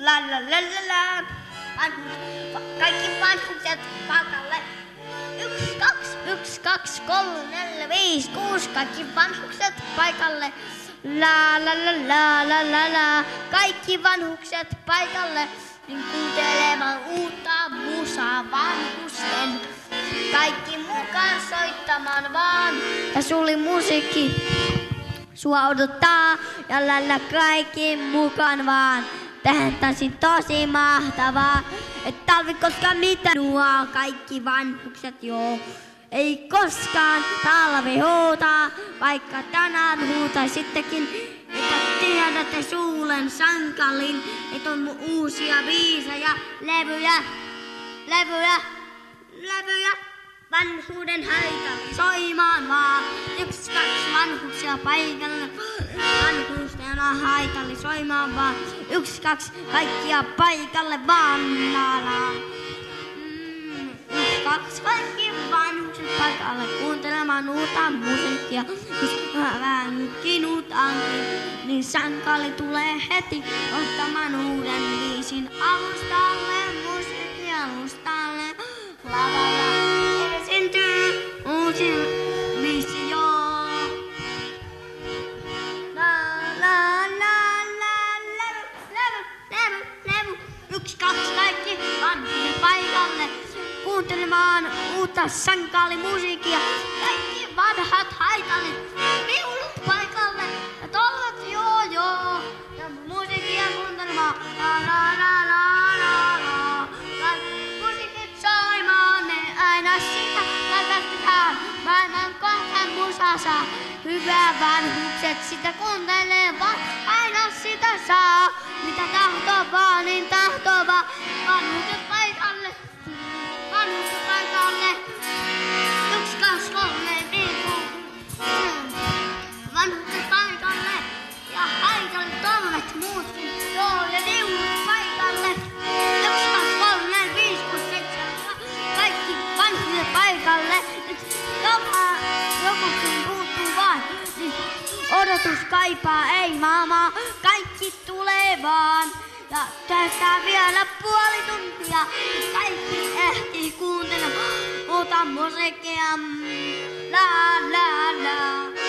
La la la la la. Kaikki vanhukset paikalle. 1, 2, 3, 4, 5, 6. Kaikki vanhukset paikalle. La la la la la la la. Kaikki vanhukset paikalle. Niin kuuntelemaan uutta musaa vanhusten. Kaikki mukaan soittamaan vaan. Ja suli musiikki sua odottaa. Ja lällä kaikki mukaan vaan. Tähän tanssin tosi mahtavaa. Et talvi koskaan mitään. Nuo kaikki vanhukset joo. Ei koskaan talvi huutaa. Vaikka tänään huutaisittekin. Että tiedätte suulen sankalin. Et on mun uusia biisejä. Levyjä. Vanhuuden haitali soimaan vaan. 1, 2 vanhuksia paikalle. Vanhusten haitali soimaan vaan. 1, 2 kaikkia paikalle vaan. La. 1, 2 kaikki vanhukset paikalle kuuntelemaan uutta musiikkia. Jos vähän kinutaankin, niin sankali tulee heti ottamaan uuden biisin alustalle. Musiikki alustalle. Lavalla esiintyy uusi biisi joo. Levy. 1, 2 kaikki vanhukset paikalle. Kuuntelemaan uutta sankaalimusiikkia. Kaikki vanhat haitalit. Viulut paikalle. Ja tollat joo. Ja musiikkia kuuntelemaan. La. Musiikit soimaan. Me aina sitä rakastaan. Maailman kohta musasa. Hyvä vanhukset sitä kuuntelee vaan. Aina sitä saa. Mitä tahtovaa, niin tahtovaa. Vanhukset paikalle. 1, 2, 3, 4, 5. Vanhukset paikalle. Ja haitalle toimet muutkin. Joo, ja viulut paikalle. 1, 2, 3, 4, 5, 6, 7. Kaikki vanhukset paikalle. Jokukin puuttuu vaan. Niin odotus kaipaa, ei maailmaa. Kaikki tulee vaan. Ja täyttää vielä puoli tuntia. Kaikki ehtii kuuntelemaan uutta musiikkia. La.